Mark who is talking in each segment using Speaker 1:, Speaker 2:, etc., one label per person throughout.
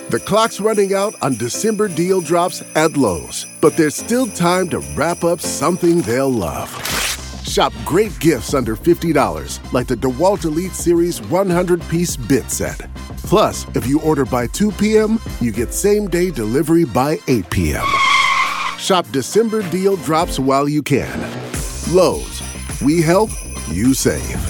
Speaker 1: The clock's running out on December deal drops at Lowe's, but there's still time to wrap up something they'll love. Shop great gifts under $50, like the DeWalt Elite Series 100-piece bit set. Plus, if you order by 2 p.m., you get same-day delivery by 8 p.m. Shop December deal drops while you can. Lowe's. We help, you save.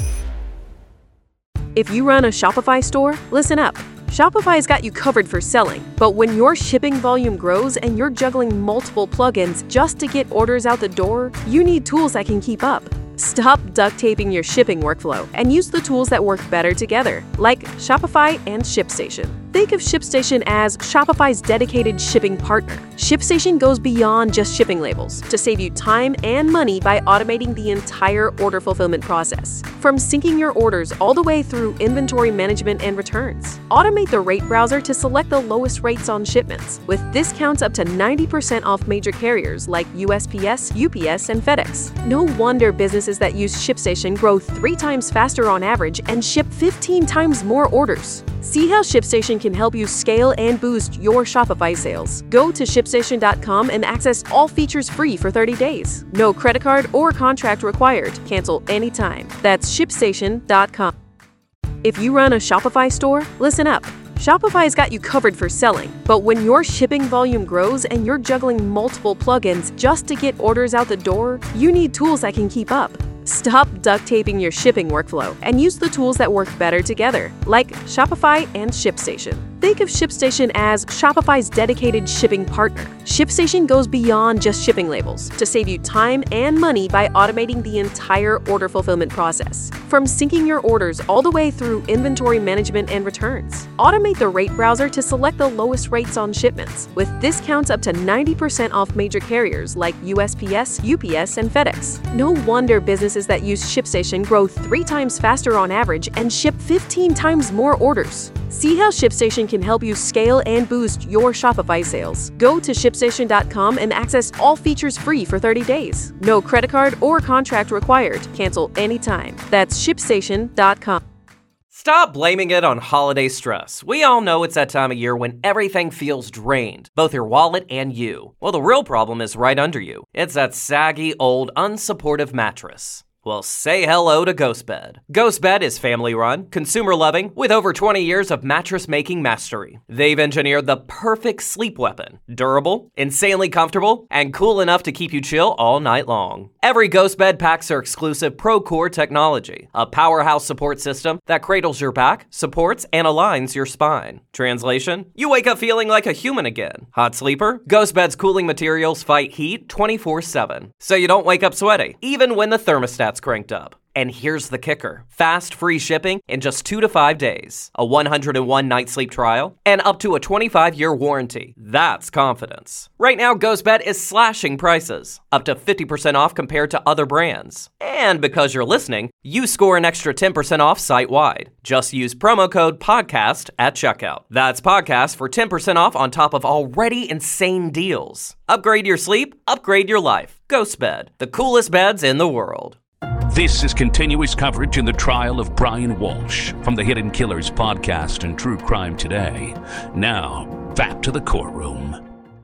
Speaker 2: If you run a Shopify store, listen up. Shopify's got you covered for selling, but when your shipping volume grows and you're juggling multiple plugins just to get orders out the door, you need tools that can keep up. Stop duct taping your shipping workflow and use the tools that work better together, like Shopify and ShipStation. Think of ShipStation as Shopify's dedicated shipping partner. ShipStation goes beyond just shipping labels to save you time and money by automating the entire order fulfillment process. From syncing your orders all the way through inventory management and returns. Automate the rate browser to select the lowest rates on shipments, with discounts up to 90% off major carriers like USPS, UPS, and FedEx. No wonder businesses that use ShipStation grow 3 times faster on average and ship 15 times more orders. See how ShipStation can help you scale and boost your Shopify sales. Go to ShipStation.com and access all features free for 30 days. No credit card or contract required. Cancel anytime. That's ShipStation.com. If you run a Shopify store, listen up. Shopify's got you covered for selling, but when your shipping volume grows and you're juggling multiple plugins just to get orders out the door, you need tools that can keep up. Stop duct taping your shipping workflow and use the tools that work better together, like Shopify and ShipStation. Think of ShipStation as Shopify's dedicated shipping partner. ShipStation goes beyond just shipping labels to save you time and money by automating the entire order fulfillment process. From syncing your orders all the way through inventory management and returns. Automate the rate browser to select the lowest rates on shipments, with discounts up to 90% off major carriers like USPS, UPS, and FedEx. No wonder businesses that use ShipStation grow 3 times faster on average and ship 15 times more orders. See how ShipStation can help you scale and boost your Shopify sales. Go to ShipStation.com and access all features free for 30 days. No credit card or contract required. Cancel anytime. That's ShipStation.com.
Speaker 3: Stop blaming it on holiday stress. We all know it's that time of year when everything feels drained, both your wallet and you. Well, the real problem is right under you. It's that saggy, old, unsupportive mattress. Well, say hello to GhostBed. GhostBed is family-run, consumer-loving, with over 20 years of mattress-making mastery. They've engineered the perfect sleep weapon. Durable, insanely comfortable, and cool enough to keep you chill all night long. Every GhostBed packs their exclusive ProCore technology, a powerhouse support system that cradles your back, supports, and aligns your spine. Translation? You wake up feeling like a human again. Hot sleeper? GhostBed's cooling materials fight heat 24/7, so you don't wake up sweaty, even when the thermostat's cranked up. And here's the kicker. Fast, free shipping in just 2 to 5 days, a 101-night sleep trial, and up to a 25-year warranty. That's confidence. Right now, GhostBed is slashing prices, up to 50% off compared to other brands. And because you're listening, you score an extra 10% off site-wide. Just use promo code PODCAST at checkout. That's PODCAST for 10% off on top of already insane deals. Upgrade your sleep, upgrade your life. GhostBed, the coolest beds in the world.
Speaker 4: This is continuous coverage in the trial of Brian Walsh from the Hidden Killers podcast and True Crime Today. Now, back to the courtroom.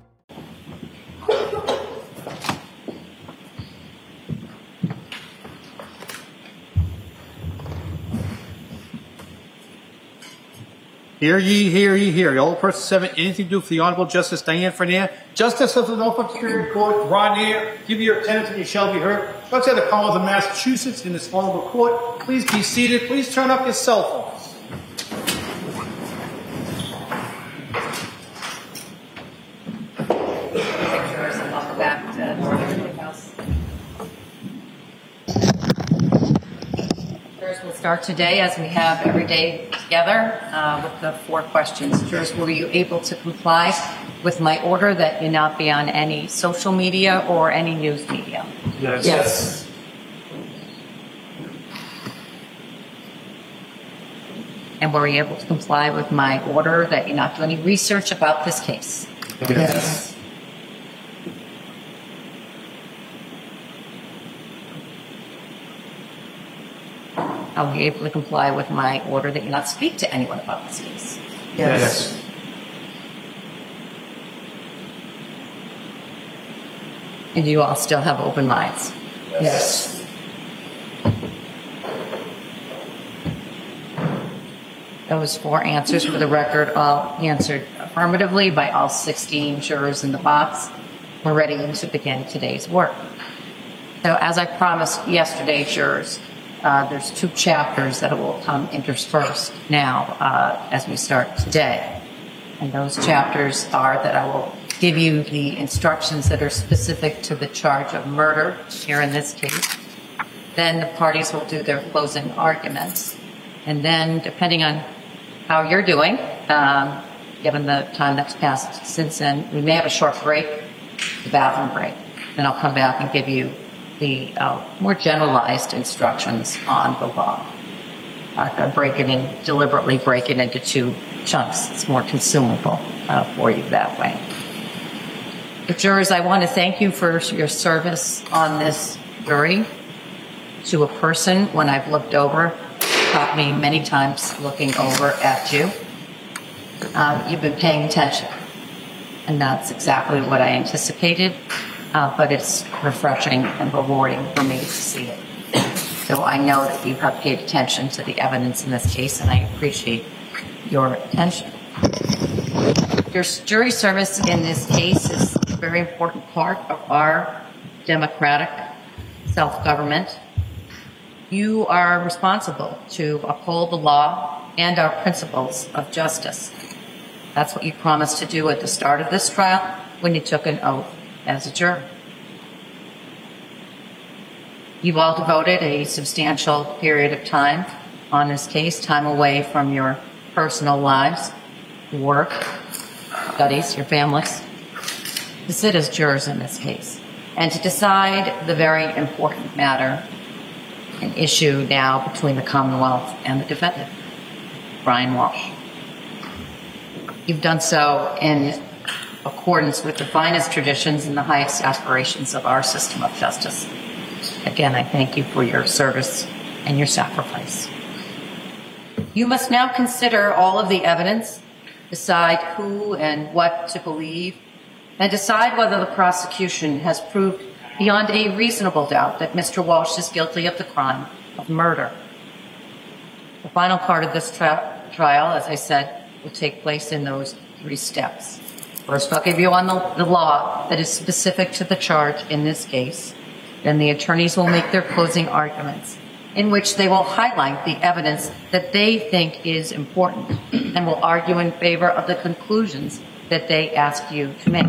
Speaker 5: Hear ye, hear ye, hear ye. All persons having anything to do for the Honorable Justice Diane Fournier, Justice of the Norfolk Superior Court, draw near, give your attendance and you shall be heard. Let's have the Commonwealth of Massachusetts in this honorable court. Please be seated. Please turn up your cell phones.
Speaker 6: Welcome back to Northern House. Jurors will start today, as we have every day together, with the 4 questions. Jurors, were you able to comply with my order that you not be on any social media or any news media?
Speaker 5: Yes.
Speaker 6: And were you able to comply with my order that you not do any research about this case?
Speaker 5: Yes.
Speaker 6: Are we able to comply with my order that you not speak to anyone about this case?
Speaker 5: Yes.
Speaker 6: And you all still have open minds?
Speaker 5: Yes.
Speaker 6: Those 4 answers for the record all answered affirmatively by all 16 jurors in the box. We're ready to begin today's work. So as I promised yesterday, jurors, there's 2 chapters that will come interspersed now as we start today. And those chapters are that I will give you the instructions that are specific to the charge of murder here in this case. Then the parties will do their closing arguments. And then, depending on how you're doing, given the time that's passed since then, we may have a short break, the bathroom break. Then I'll come back and give you the more generalized instructions on the law. Deliberately break it into 2 chunks. It's more consumable for you that way. The jurors, I want to thank you for your service on this jury. To a person, when I've looked over, caught me many times looking over at you. You've been paying attention, and that's exactly what I anticipated, but it's refreshing and rewarding for me to see it. So I know that you have paid attention to the evidence in this case, and I appreciate your attention. Your jury service in this case is a very important part of our democratic self-government. You are responsible to uphold the law and our principles of justice. That's what you promised to do at the start of this trial when you took an oath as a juror. You've all devoted a substantial period of time on this case, time away from your personal lives, work, studies, your families, to sit as jurors in this case and to decide the very important matter, an issue now between the Commonwealth and the defendant, Brian Walsh. You've done so in accordance with the finest traditions and the highest aspirations of our system of justice. Again, I thank you for your service and your sacrifice. You must now consider all of the evidence, decide who and what to believe, and decide whether the prosecution has proved beyond a reasonable doubt that Mr. Walsh is guilty of the crime of murder. The final part of this trial, as I said, will take place in those 3 steps. First, I'll give you on the law that is specific to the charge in this case. Then the attorneys will make their closing arguments, in which they will highlight the evidence that they think is important and will argue in favor of the conclusions that they ask you to make.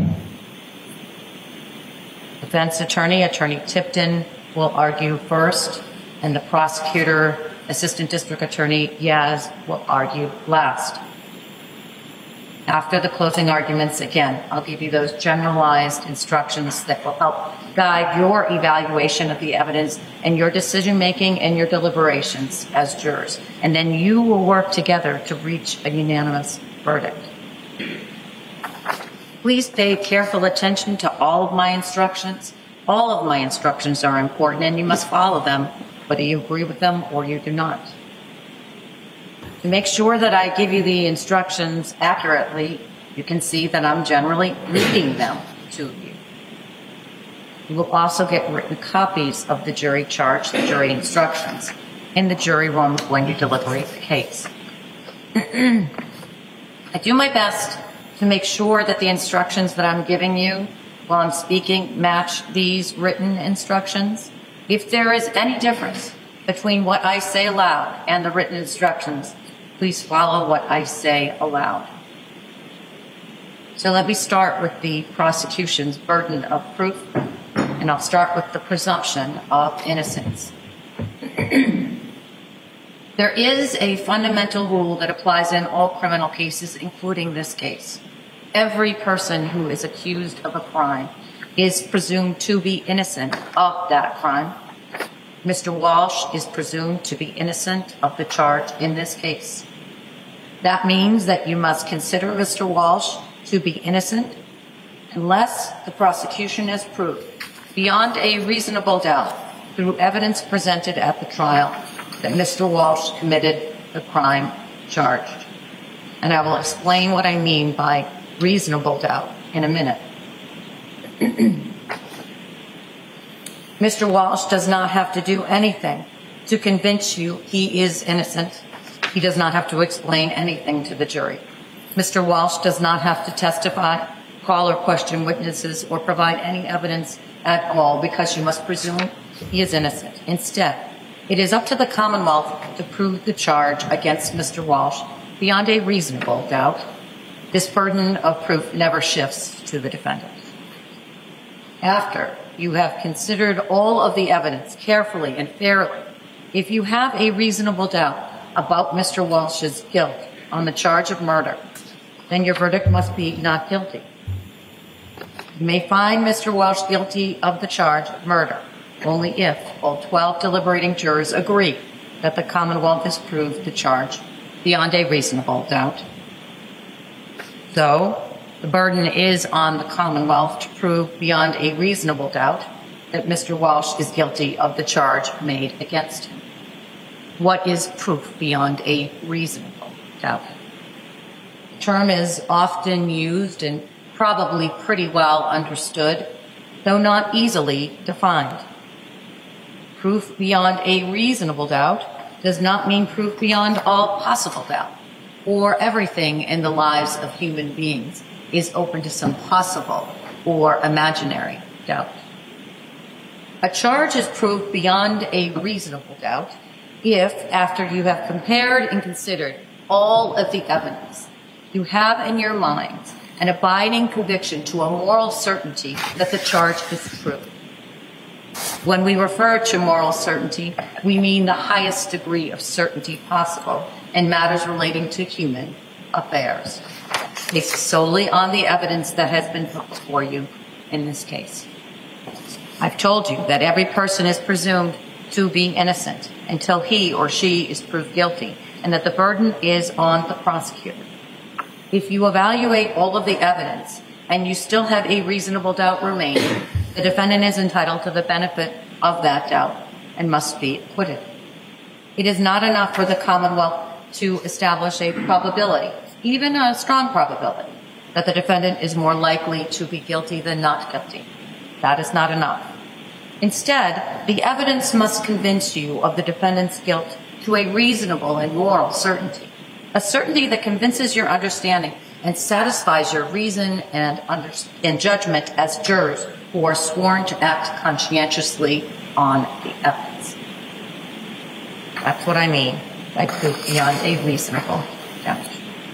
Speaker 6: Defense attorney, Attorney Tipton, will argue first, and the prosecutor, Assistant District Attorney Yaz, will argue last. After the closing arguments, again, I'll give you those generalized instructions that will help guide your evaluation of the evidence and your decision-making and your deliberations as jurors. And then you will work together to reach a unanimous verdict. Please pay careful attention to all of my instructions. All of my instructions are important, and you must follow them, whether you agree with them or you do not. To make sure that I give you the instructions accurately, you can see that I'm generally reading them to you. You will also get written copies of the jury charge, the jury instructions, in the jury room when you deliberate the case. I do my best to make sure that the instructions that I'm giving you while I'm speaking match these written instructions. If there is any difference between what I say aloud and the written instructions, please follow what I say aloud. So let me start with the prosecution's burden of proof, and I'll start with the presumption of innocence. There is a fundamental rule that applies in all criminal cases, including this case. Every person who is accused of a crime is presumed to be innocent of that crime. Mr. Walsh is presumed to be innocent of the charge in this case. That means that you must consider Mr. Walsh to be innocent unless the prosecution has proved beyond a reasonable doubt through evidence presented at the trial that Mr. Walsh committed the crime charged. And I will explain what I mean by reasonable doubt in a minute. Mr. Walsh does not have to do anything to convince you he is innocent. He does not have to explain anything to the jury. Mr. Walsh does not have to testify, call or question witnesses, or provide any evidence at all because you must presume he is innocent. Instead, it is up to the Commonwealth to prove the charge against Mr. Walsh beyond a reasonable doubt. This burden of proof never shifts to the defendant. After you have considered all of the evidence carefully and fairly, if you have a reasonable doubt about Mr. Walsh's guilt on the charge of murder, then your verdict must be not guilty. You may find Mr. Walsh guilty of the charge of murder only if all 12 deliberating jurors agree that the Commonwealth has proved the charge beyond a reasonable doubt. So, the burden is on the Commonwealth to prove beyond a reasonable doubt that Mr. Walsh is guilty of the charge made against him. What is proof beyond a reasonable doubt? The term is often used and probably pretty well understood, though not easily defined. Proof beyond a reasonable doubt does not mean proof beyond all possible doubt, or everything in the lives of human beings is open to some possible or imaginary doubt. A charge is proof beyond a reasonable doubt if, after you have compared and considered all of the evidence, you have in your minds an abiding conviction to a moral certainty that the charge is true. When we refer to moral certainty, we mean the highest degree of certainty possible in matters relating to human affairs, based solely on the evidence that has been put before you in this case. I've told you that every person is presumed to be innocent until he or she is proved guilty, and that the burden is on the prosecutor. If you evaluate all of the evidence and you still have a reasonable doubt remaining, the defendant is entitled to the benefit of that doubt and must be acquitted. It is not enough for the Commonwealth to establish a probability, even a strong probability, that the defendant is more likely to be guilty than not guilty. That is not enough. Instead, the evidence must convince you of the defendant's guilt to a reasonable and moral certainty, a certainty that convinces your understanding and satisfies your reason and judgment as jurors who are sworn to act conscientiously on the evidence. That's what I mean by proof beyond a reasonable doubt.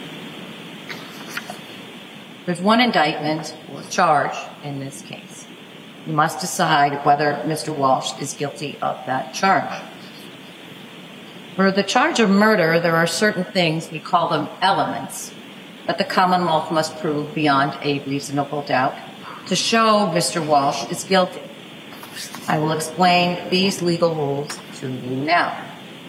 Speaker 6: There's one indictment or charge in this case. You must decide whether Mr. Walsh is guilty of that charge. For the charge of murder, there are certain things, we call them elements, that the Commonwealth must prove beyond a reasonable doubt to show Mr. Walsh is guilty. I will explain these legal rules to you now.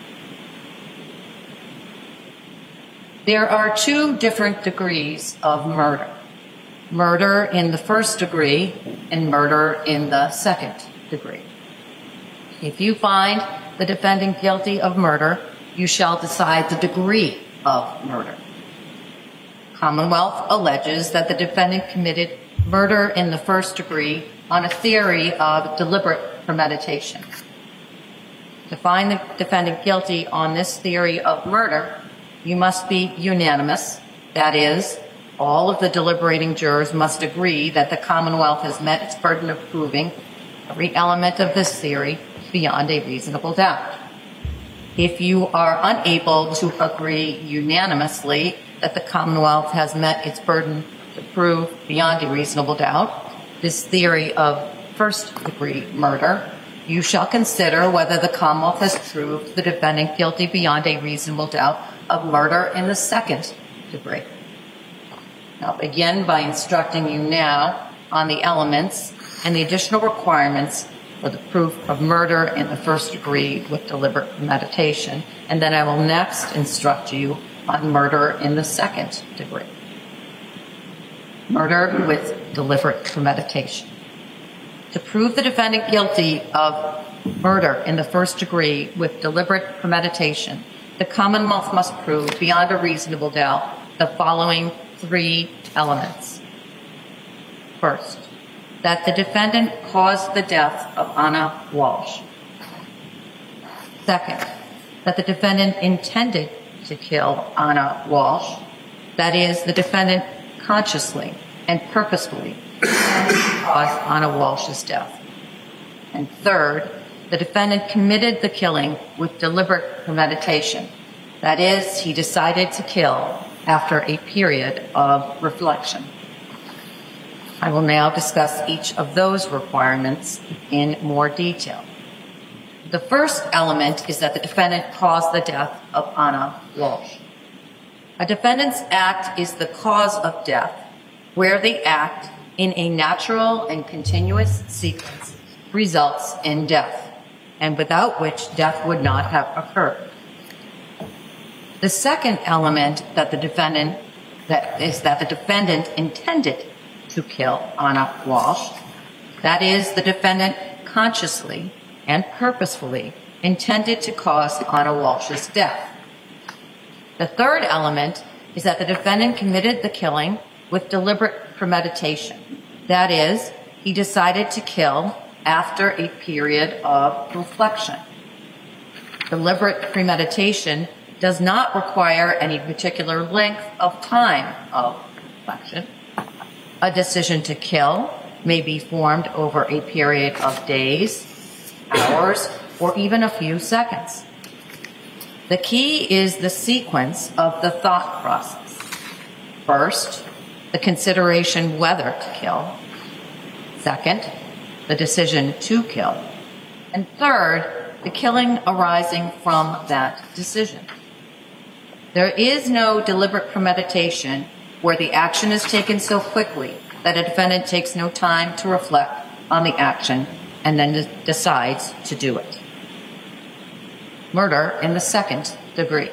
Speaker 6: There are two different degrees of murder. Murder in the first degree and murder in the second degree. If you find the defendant guilty of murder, you shall decide the degree of murder. Commonwealth alleges that the defendant committed murder in the first degree on a theory of deliberate premeditation. To find the defendant guilty on this theory of murder, you must be unanimous. That is, all of the deliberating jurors must agree that the Commonwealth has met its burden of proving every element of this theory beyond a reasonable doubt. If you are unable to agree unanimously that the Commonwealth has met its burden to prove beyond a reasonable doubt this theory of first-degree murder, you shall consider whether the Commonwealth has proved the defendant guilty beyond a reasonable doubt of murder in the second degree. I'll begin by instructing you now on the elements and the additional requirements for the proof of murder in the first degree with deliberate premeditation, and then I will next instruct you on murder in the second degree. Murder with deliberate premeditation. To prove the defendant guilty of murder in the first degree with deliberate premeditation, the Commonwealth must prove beyond a reasonable doubt the following three elements. First, that the defendant caused the death of Anna Walsh. Second, that the defendant intended to kill Anna Walsh, that is, the defendant consciously and purposefully caused Anna Walsh's death. And third, the defendant committed the killing with deliberate premeditation, that is, he decided to kill after a period of reflection. I will now discuss each of those requirements in more detail. The first element is that the defendant caused the death of Anna Walsh. A defendant's act is the cause of death, where the act, in a natural and continuous sequence, results in death, and without which death would not have occurred. The second element that the defendant intended to kill Anna Walsh, that is, the defendant consciously and purposefully intended to cause Anna Walsh's death. The third element is that the defendant committed the killing with deliberate premeditation. That is, he decided to kill after a period of reflection. Deliberate premeditation does not require any particular length of time of reflection. A decision to kill may be formed over a period of days, hours, or even a few seconds. The key is the sequence of the thought process. First, the consideration whether to kill. Second, the decision to kill. And third, the killing arising from that decision. There is no deliberate premeditation where the action is taken so quickly that a defendant takes no time to reflect on the action and then decides to do it. Murder in the second degree.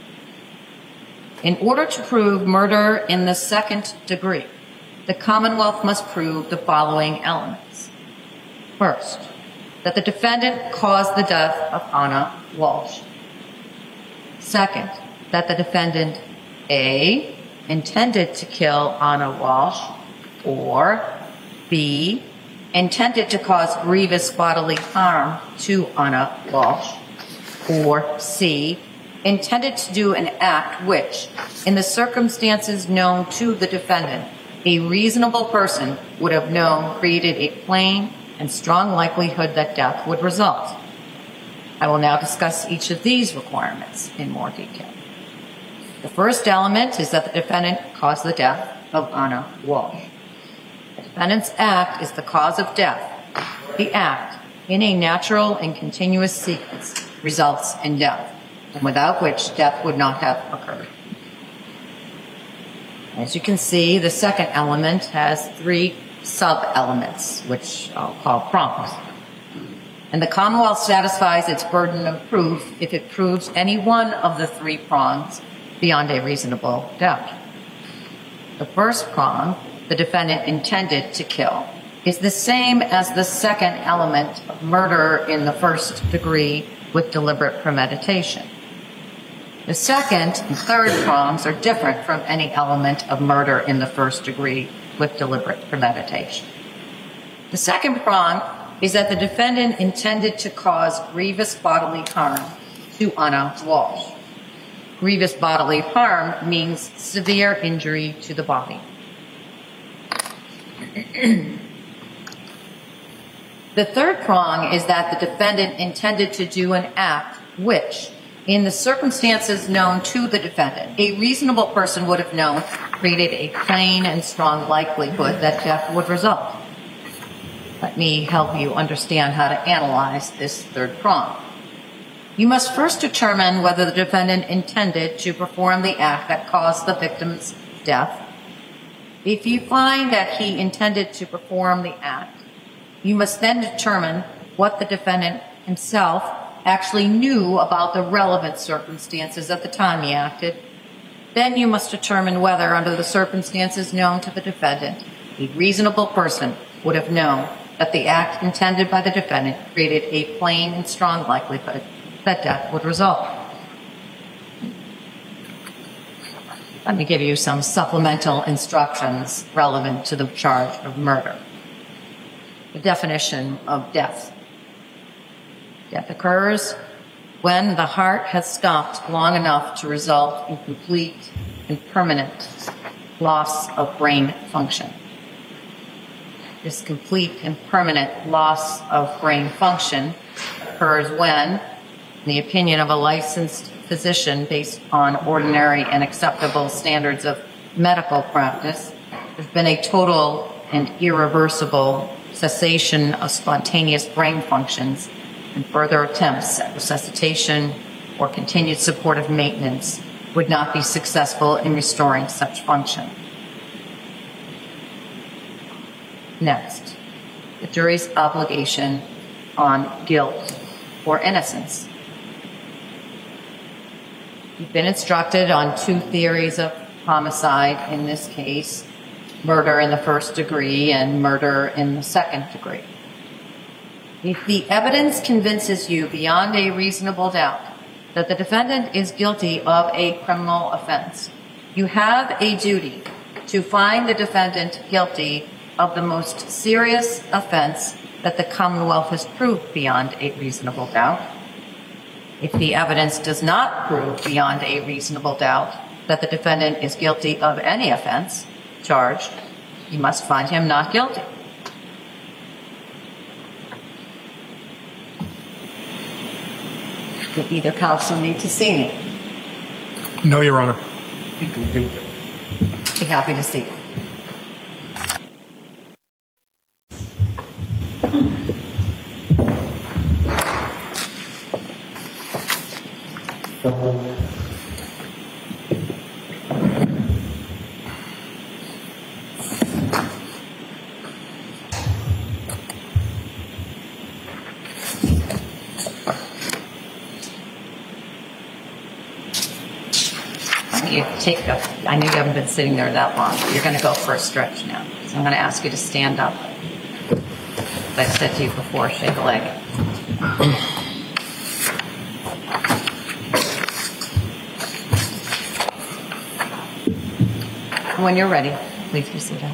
Speaker 6: In order to prove murder in the second degree, the Commonwealth must prove the following elements. First, that the defendant caused the death of Anna Walsh. Second, that the defendant A, intended to kill Anna Walsh, or B, intended to cause grievous bodily harm to Anna Walsh, or C, intended to do an act which, in the circumstances known to the defendant, a reasonable person would have known created a plain and strong likelihood that death would result. I will now discuss each of these requirements in more detail. The first element is that the defendant caused the death of Anna Walsh. The defendant's act is the cause of death. The act, in a natural and continuous sequence, results in death, and without which death would not have occurred. As you can see, the second element has three sub-elements, which I'll call prongs. And the Commonwealth satisfies its burden of proof if it proves any one of the three prongs beyond a reasonable doubt. The first prong, the defendant intended to kill, is the same as the second element of murder in the first degree with deliberate premeditation. The second and third prongs are different from any element of murder in the first degree with deliberate premeditation. The second prong is that the defendant intended to cause grievous bodily harm to Anna Walsh. Grievous bodily harm means severe injury to the body. The third prong is that the defendant intended to do an act which, in the circumstances known to the defendant, a reasonable person would have known created a plain and strong likelihood that death would result. Let me help you understand how to analyze this third prong. You must first determine whether the defendant intended to perform the act that caused the victim's death. If you find that he intended to perform the act, you must then determine what the defendant himself actually knew about the relevant circumstances at the time he acted. Then you must determine whether, under the circumstances known to the defendant, a reasonable person would have known that the act intended by the defendant created a plain and strong likelihood that death would result. Let me give you some supplemental instructions relevant to the charge of murder. the definition of death. Death occurs when the heart has stopped long enough to result in complete and permanent loss of brain function. This complete and permanent loss of brain function occurs when, in the opinion of a licensed physician based on ordinary and acceptable standards of medical practice, there's been a total and irreversible cessation of spontaneous brain functions, and further attempts at resuscitation or continued supportive maintenance would not be successful in restoring such function. Next, the jury's obligation on guilt or innocence. You've been instructed on two theories of homicide in this case: murder in the first degree and murder in the second degree. If the evidence convinces you beyond a reasonable doubt that the defendant is guilty of a criminal offense, you have a duty to find the defendant guilty of the most serious offense that the Commonwealth has proved beyond a reasonable doubt. If the evidence does not prove beyond a reasonable doubt that the defendant is guilty of any offense charged, you must find him not guilty. Would either counsel need to see me?
Speaker 7: No, Your Honor.
Speaker 6: Be happy to see you. I know you haven't been sitting there that long. You're going to go for a stretch now. So I'm going to ask you to stand up. As I said to you before, shake a leg. When you're ready, please be seated.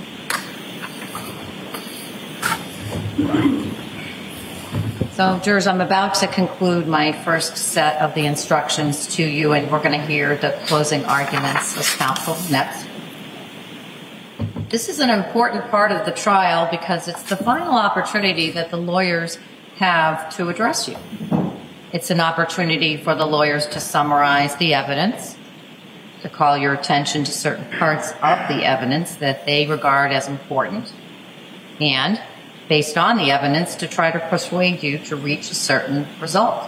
Speaker 6: So, jurors, I'm about to conclude my first set of the instructions to you, and we're going to hear the closing arguments of counsel next. This is an important part of the trial because it's the final opportunity that the lawyers have to address you. It's an opportunity for the lawyers to summarize the evidence, to call your attention to certain parts of the evidence that they regard as important, and based on the evidence, to try to persuade you to reach a certain result.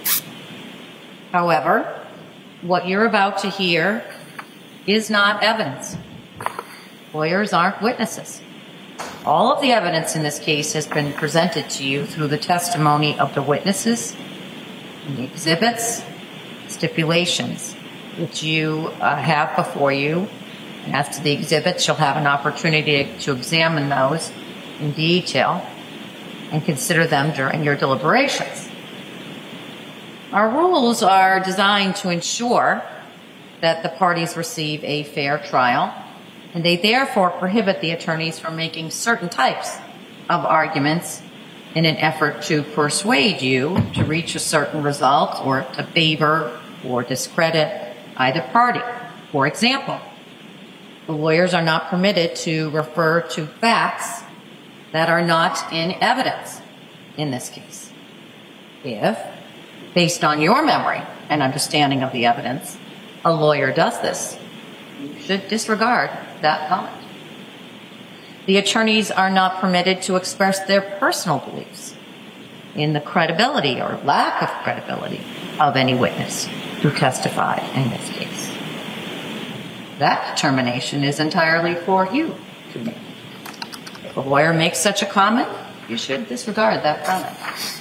Speaker 6: However, what you're about to hear is not evidence. Lawyers aren't witnesses. All of the evidence in this case has been presented to you through the testimony of the witnesses, and the exhibits, stipulations, which you have before you. And as to the exhibits, you'll have an opportunity to examine those in detail and consider them during your deliberations. Our rules are designed to ensure that the parties receive a fair trial, and they therefore prohibit the attorneys from making certain types of arguments in an effort to persuade you to reach a certain result or to favor or discredit either party. For example, the lawyers are not permitted to refer to facts that are not in evidence in this case. If, based on your memory and understanding of the evidence, a lawyer does this, you should disregard that comment. The attorneys are not permitted to express their personal beliefs in the credibility or lack of credibility of any witness who testified in this case. That determination is entirely for you to make. If a lawyer makes such a comment, you should disregard that comment.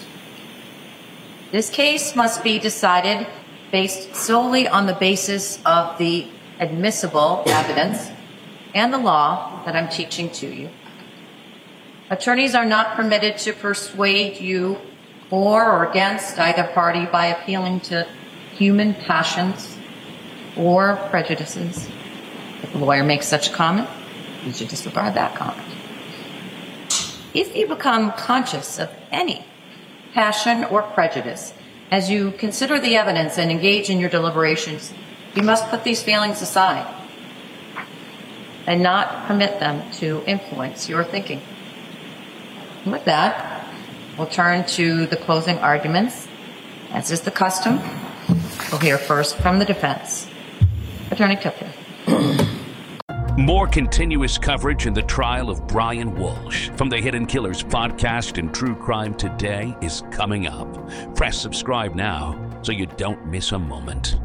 Speaker 6: This case must be decided based solely on the basis of the admissible evidence and the law that I'm teaching to you. Attorneys are not permitted to persuade you for or against either party by appealing to human passions or prejudices. If a lawyer makes such a comment, you should disregard that comment. if you become conscious of any passion or prejudice as you consider the evidence and engage in your deliberations, you must put these feelings aside and not permit them to influence your thinking. And with that, we'll turn to the closing arguments. As is the custom, we'll hear first from the defense. Attorney Tipton.
Speaker 4: More continuous coverage in the trial of Brian Walsh from the Hidden Killers podcast and True Crime Today is coming up. Press subscribe now so you don't miss a moment.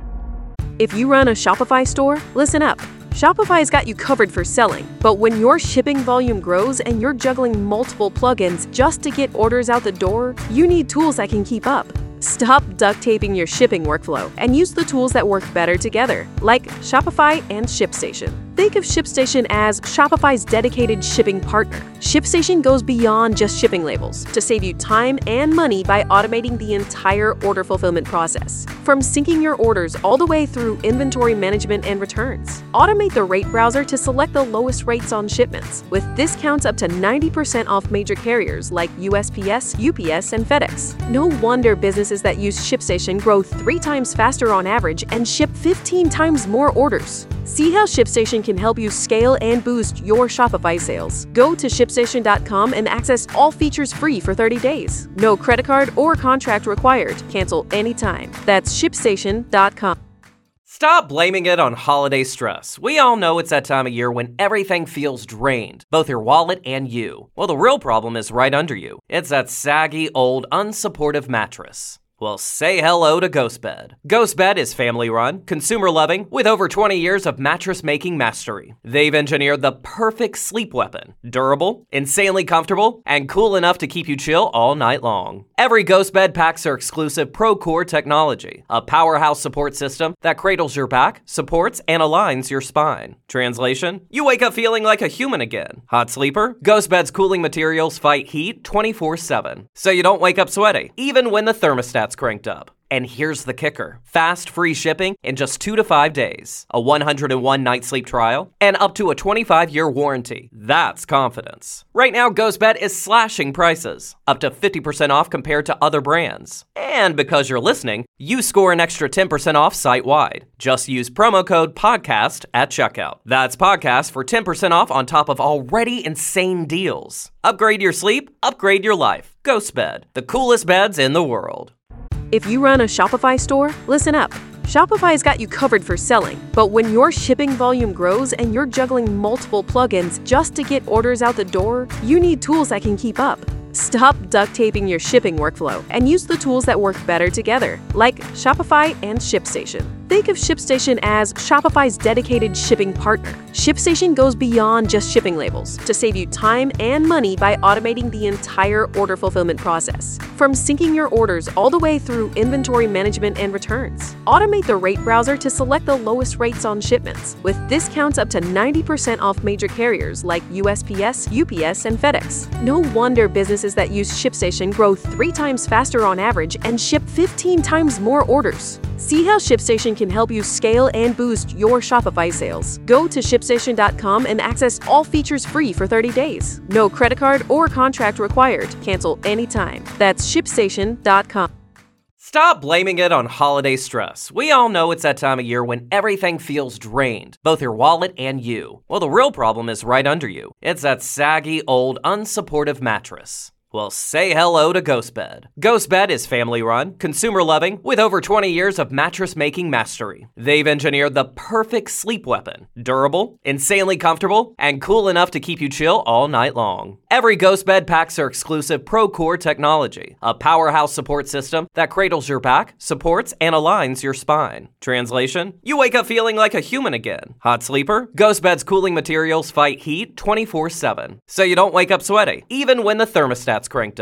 Speaker 2: If you run a Shopify store, listen up. Shopify's got you covered for selling, but when your shipping volume grows and you're juggling multiple plugins just to get orders out the door, you need tools that can keep up. Stop duct taping your shipping workflow and use the tools that work better together, like Shopify and ShipStation. Think of ShipStation as Shopify's dedicated shipping partner. ShipStation goes beyond just shipping labels to save you time and money by automating the entire order fulfillment process, from syncing your orders all the way through inventory management and returns. Automate the rate browser to select the lowest rates on shipments, with discounts up to 90% off major carriers like USPS, UPS, and FedEx. No wonder businesses that use ShipStation grow 3 times faster on average and ship 15 times more orders. See how ShipStation can help you scale and boost your Shopify sales. Go to ShipStation.com and access all features free for 30 days. No credit card or contract required. Cancel anytime. That's ShipStation.com.
Speaker 3: Stop blaming it on holiday stress. We all know it's that time of year when everything feels drained, both your wallet and you. Well, the real problem is right under you. It's that saggy, old, unsupportive mattress. Well, say hello to GhostBed. GhostBed is family-run, consumer-loving, with over 20 years of mattress-making mastery. They've engineered the perfect sleep weapon. Durable, insanely comfortable, and cool enough to keep you chill all night long. Every GhostBed packs their exclusive ProCore technology, a powerhouse support system that cradles your back, supports, and aligns your spine. Translation? You wake up feeling like a human again. Hot sleeper? GhostBed's cooling materials fight heat 24/7, so you don't wake up sweaty, even when the thermostat's cranked up. And here's the kicker. Fast, free shipping in just 2 to 5 days, a 101-night sleep trial, and up to a 25-year warranty. That's confidence. Right now, GhostBed is slashing prices, up to 50% off compared to other brands. And because you're listening, you score an extra 10% off site-wide. Just use promo code PODCAST at checkout. That's PODCAST for 10% off on top of already insane deals. Upgrade your sleep, upgrade your life. GhostBed, the coolest beds in the world.
Speaker 2: If you run a Shopify store, listen up. Shopify's got you covered for selling, but when your shipping volume grows and you're juggling multiple plugins just to get orders out the door, you need tools that can keep up. Stop duct taping your shipping workflow and use the tools that work better together, like Shopify and ShipStation. Think of ShipStation as Shopify's dedicated shipping partner. ShipStation goes beyond just shipping labels to save you time and money by automating the entire order fulfillment process, from syncing your orders all the way through inventory management and returns. Automate the rate browser to select the lowest rates on shipments, with discounts up to 90% off major carriers like USPS, UPS, and FedEx. No wonder businesses that use ShipStation grow 3 times faster on average and ship 15 times more orders. See how ShipStation can help you scale and boost your Shopify sales. Go to ShipStation.com and access all features free for 30 days. No credit card or contract required. Cancel anytime. That's ShipStation.com.
Speaker 3: Stop blaming it on holiday stress. We all know it's that time of year when everything feels drained, both your wallet and you. Well, the real problem is right under you. It's that saggy, old, unsupportive mattress. Well, say hello to GhostBed. GhostBed is family-run, consumer-loving, with over 20 years of mattress-making mastery. They've engineered the perfect sleep weapon. Durable, insanely comfortable, and cool enough to keep you chill all night long. Every GhostBed packs their exclusive ProCore technology, a powerhouse support system that cradles your back, supports, and aligns your spine. Translation? You wake up feeling like a human again. Hot sleeper? GhostBed's cooling materials fight heat 24/7, so you don't wake up sweaty, even when the thermostat's cranked up.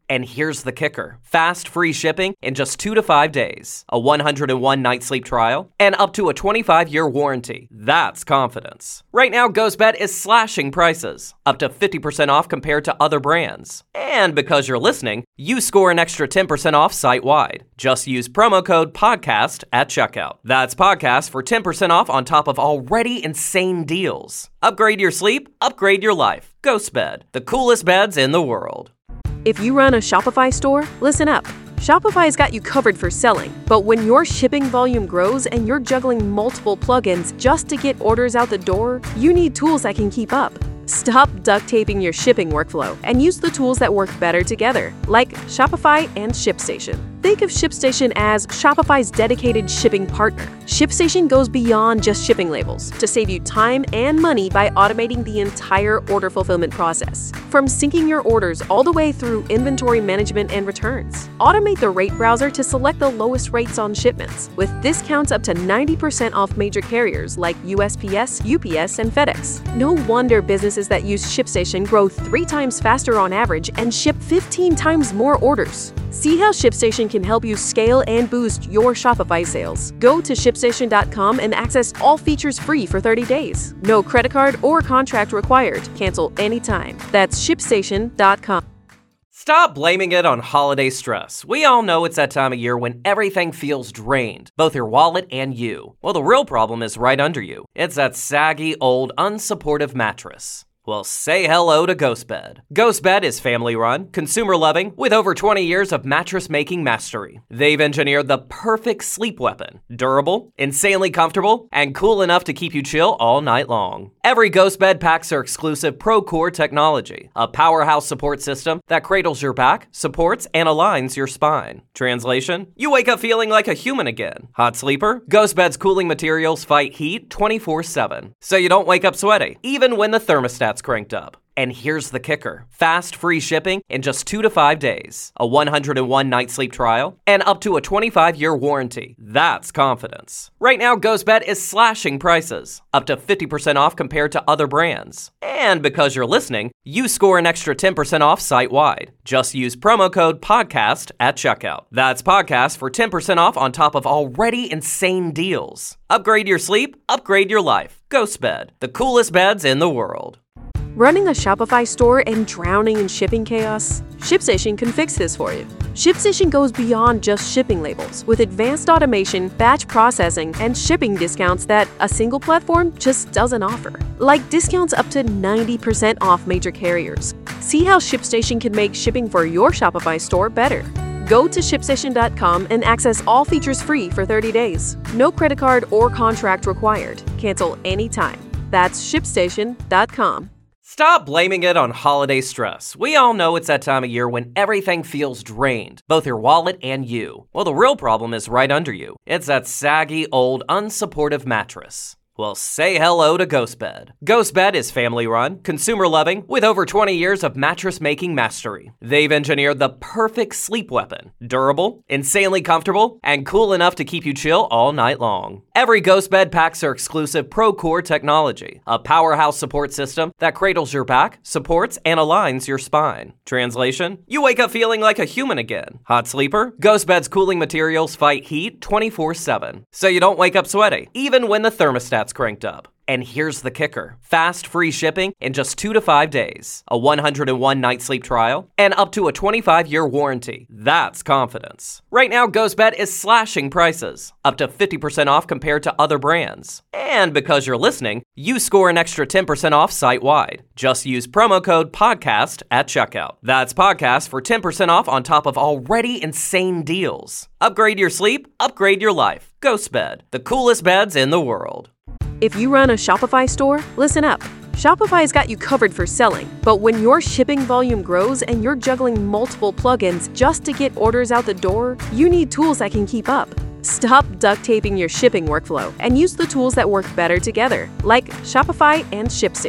Speaker 3: And here's the kicker. Fast, free shipping in just 2 to 5 days, a 101-night sleep trial, and up to a 25-year warranty. That's confidence. Right now, GhostBed is slashing prices, up to 50% off compared to other brands. And because you're listening, you score an extra 10% off site-wide. Just use promo code PODCAST at checkout. That's podcast for 10% off on top of already insane deals. Upgrade your sleep, upgrade your life. GhostBed, the coolest beds in the world.
Speaker 2: If you run a Shopify store, listen up. Shopify's got you covered for selling, but when your shipping volume grows and you're juggling multiple plugins just to get orders out the door, you need tools that can keep up. Stop duct taping your shipping workflow and use the tools that work better together, like Shopify and ShipStation. Think of ShipStation as Shopify's dedicated shipping partner. ShipStation goes beyond just shipping labels to save you time and money by automating the entire order fulfillment process, from syncing your orders all the way through inventory management and returns. Automate the rate browser to select the lowest rates on shipments, with discounts up to 90% off major carriers like USPS, UPS, and FedEx. No wonder businesses that use ShipStation grow 3 times faster on average and ship 15 times more orders. See how ShipStation can help you scale and boost your Shopify sales. Go to ShipStation.com and access all features free for 30 days. No credit card or contract required. Cancel anytime. That's ShipStation.com.
Speaker 3: Stop blaming it on holiday stress. We all know it's that time of year when everything feels drained, both your wallet and you. Well, the real problem is right under you. It's that saggy, old, unsupportive mattress. Well, say hello to GhostBed. GhostBed is family-run, consumer-loving, with over 20 years of mattress-making mastery. They've engineered the perfect sleep weapon. Durable, insanely comfortable, and cool enough to keep you chill all night long. Every GhostBed packs their exclusive ProCore technology, a powerhouse support system that cradles your back, supports, and aligns your spine. Translation? You wake up feeling like a human again. Hot sleeper? GhostBed's cooling materials fight heat 24/7, so you don't wake up sweaty, even when the thermostat's cranked up. And here's the kicker. Fast, free shipping in just 2 to 5 days, a 101-night sleep trial, and up to a 25-year warranty. That's confidence. Right now, GhostBed is slashing prices, up to 50% off compared to other brands. And because you're listening, you score an extra 10% off site-wide. Just use promo code PODCAST at checkout. That's podcast for 10% off on top of already insane deals. Upgrade your sleep, upgrade your life. GhostBed, the coolest beds in the world.
Speaker 2: Running a Shopify store and drowning in shipping chaos? ShipStation can fix this for you. ShipStation goes beyond just shipping labels with advanced automation, batch processing, and shipping discounts that a single platform just doesn't offer. Like discounts up to 90% off major carriers. See how ShipStation can make shipping for your Shopify store better. Go to ShipStation.com and access all features free for 30 days. No credit card or contract required. Cancel anytime. That's ShipStation.com.
Speaker 3: Stop blaming it on holiday stress. We all know it's that time of year when everything feels drained, both your wallet and you. Well, the real problem is right under you. It's that saggy, old, unsupportive mattress. Well, say hello to GhostBed. GhostBed is family-run, consumer-loving, with over 20 years of mattress-making mastery. They've engineered the perfect sleep weapon. Durable, insanely comfortable, and cool enough to keep you chill all night long. Every GhostBed packs their exclusive ProCore technology, a powerhouse support system that cradles your back, supports, and aligns your spine. Translation? You wake up feeling like a human again. Hot sleeper? GhostBed's cooling materials fight heat 24/7, so you don't wake up sweaty, even when the thermostat's cranked up. And here's the kicker. Fast, free shipping in just 2 to 5 days, a 101-night sleep trial, and up to a 25-year warranty. That's confidence. Right now, GhostBed is slashing prices, up to 50% off compared to other brands. And because you're listening, you score an extra 10% off site-wide. Just use promo code PODCAST at checkout. That's podcast for 10% off on top of already insane deals. Upgrade your sleep, upgrade your life. GhostBed, the coolest beds in the world.
Speaker 2: If you run a Shopify store, listen up. Shopify's got you covered for selling, but when your shipping volume grows and you're juggling multiple plugins just to get orders out the door, you need tools that can keep up. Stop duct taping your shipping workflow and use the tools that work better together, like Shopify and ShipStation.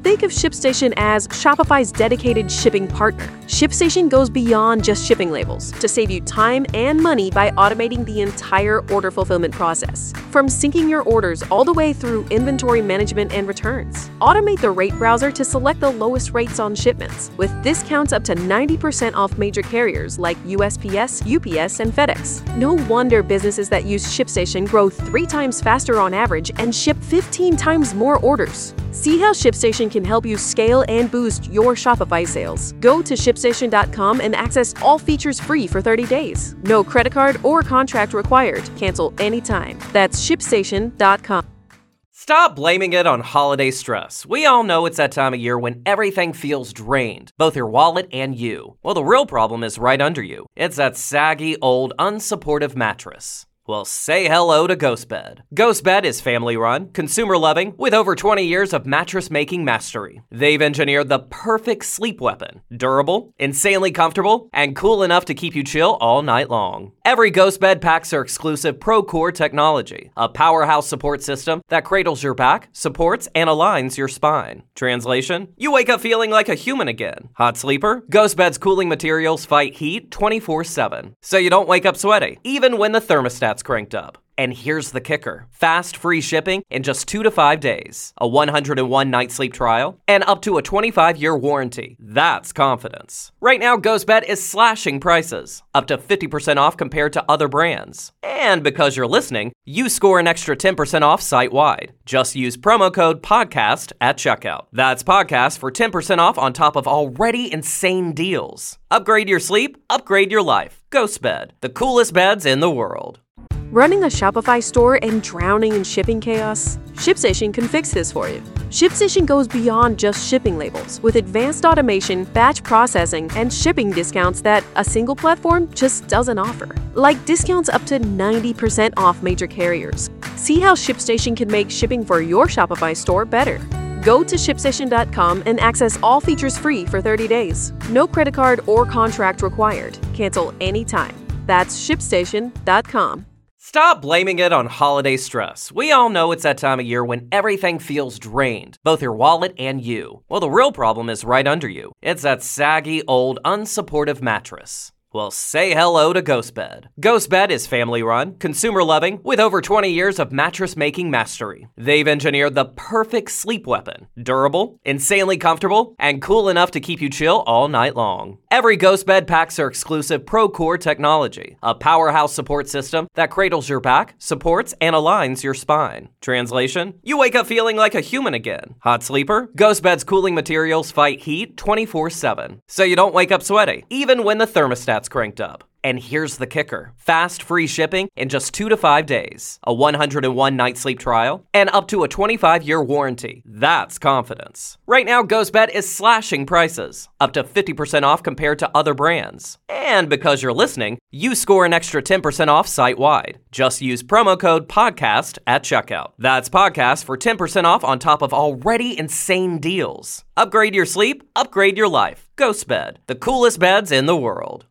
Speaker 2: Think of ShipStation as Shopify's dedicated shipping partner. ShipStation goes beyond just shipping labels to save you time and money by automating the entire order fulfillment process. From syncing your orders all the way through inventory management and returns. Automate the rate browser to select the lowest rates on shipments, with discounts up to 90% off major carriers like USPS, UPS, and FedEx. No wonder businesses that use ShipStation grow 3 times faster on average and ship 15 times more orders. See how ShipStation can help you scale and boost your Shopify sales. Go to ShipStation.com and access all features free for 30 days. No credit card or contract required. Cancel anytime. That's ShipStation.com.
Speaker 3: Stop blaming it on holiday stress. We all know it's that time of year when everything feels drained, both your wallet and you. Well, the real problem is right under you. It's that saggy, old, unsupportive mattress. Well, say hello to GhostBed. GhostBed is family-run, consumer-loving, with over 20 years of mattress-making mastery. They've engineered the perfect sleep weapon. Durable, insanely comfortable, and cool enough to keep you chill all night long. Every GhostBed packs their exclusive ProCore technology, a powerhouse support system that cradles your back, supports, and aligns your spine. Translation? You wake up feeling like a human again. Hot sleeper? GhostBed's cooling materials fight heat 24/7, so you don't wake up sweaty, even when the thermostat's cranked up. And here's the kicker. Fast, free shipping in just 2 to 5 days, a 101-night sleep trial, and up to a 25-year warranty. That's confidence. Right now, GhostBed is slashing prices, up to 50% off compared to other brands. And because you're listening, you score an extra 10% off site-wide. Just use promo code PODCAST at checkout. That's PODCAST for 10% off on top of already insane deals. Upgrade your sleep, upgrade your life. GhostBed, the coolest beds in the world.
Speaker 2: Running a Shopify store and drowning in shipping chaos? ShipStation can fix this for you. ShipStation goes beyond just shipping labels with advanced automation, batch processing, and shipping discounts that a single platform just doesn't offer. Like discounts up to 90% off major carriers. See how ShipStation can make shipping for your Shopify store better. Go to ShipStation.com and access all features free for 30 days. No credit card or contract required. Cancel anytime. That's ShipStation.com.
Speaker 3: Stop blaming it on holiday stress. We all know it's that time of year when everything feels drained, both your wallet and you. Well, the real problem is right under you. It's that saggy, old, unsupportive mattress. Well, say hello to GhostBed. GhostBed is family-run, consumer-loving, with over 20 years of mattress-making mastery. They've engineered the perfect sleep weapon. Durable, insanely comfortable, and cool enough to keep you chill all night long. Every GhostBed packs their exclusive ProCore technology, a powerhouse support system that cradles your back, supports, and aligns your spine. Translation? You wake up feeling like a human again. Hot sleeper? GhostBed's cooling materials fight heat 24/7, so you don't wake up sweaty, even when the thermostat's cranked up. And here's the kicker. Fast, free shipping in just 2 to 5 days, a 101-night sleep trial, and up to a 25-year warranty. That's confidence. Right now, GhostBed is slashing prices, up to 50% off compared to other brands. And because you're listening, you score an extra 10% off site-wide. Just use promo code PODCAST at checkout. That's PODCAST for 10% off on top of already insane deals. Upgrade your sleep, upgrade your life. GhostBed, the coolest beds in the world.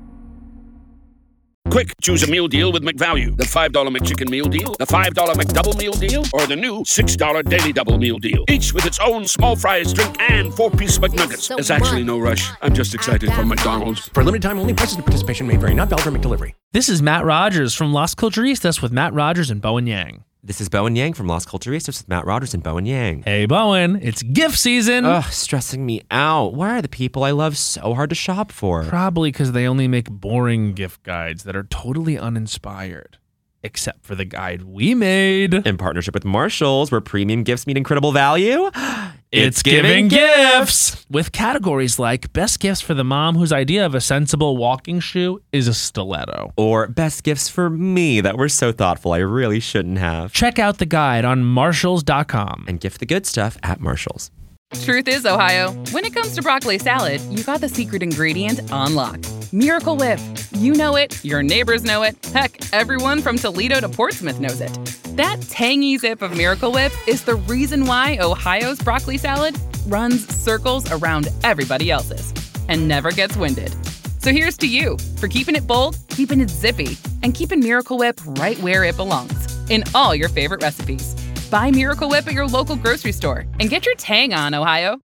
Speaker 4: Quick, choose a meal deal with McValue. The $5 McChicken meal deal, the $5 McDouble meal deal, or the new $6 Daily Double meal deal. Each with its own small fries, drink, and 4-piece McNuggets. There's actually no rush. I'm just excited for McDonald's.
Speaker 8: For limited time only, prices and participation may vary. Not valid for McDelivery.
Speaker 9: This is Matt Rogers from Las Culturistas with Matt Rogers and Bowen Yang.
Speaker 10: This is Bowen Yang from Las Culturistas with Matt Rogers and Bowen Yang.
Speaker 9: Hey, Bowen, it's gift season.
Speaker 10: Ugh, stressing me out. Why are the people I love so hard to shop for?
Speaker 9: Probably because they only make boring gift guides that are totally uninspired. Except for the guide we made.
Speaker 10: In partnership with Marshalls, where premium gifts meet incredible value.
Speaker 9: It's giving gifts! With categories like best gifts for the mom whose idea of a sensible walking shoe is a stiletto.
Speaker 10: Or best gifts for me that were so thoughtful I really shouldn't have.
Speaker 9: Check out the guide on Marshalls.com.
Speaker 10: And gift the good stuff at Marshalls.
Speaker 11: Truth is, Ohio, when it comes to broccoli salad, you got the secret ingredient on lock. Miracle Whip. You know it, your neighbors know it, heck, everyone from Toledo to Portsmouth knows it. That tangy zip of Miracle Whip is the reason why Ohio's broccoli salad runs circles around everybody else's and never gets winded. So here's to you for keeping it bold, keeping it zippy, and keeping Miracle Whip right where it belongs, in all your favorite recipes. Buy Miracle Whip at your local grocery store and get your tang on, Ohio.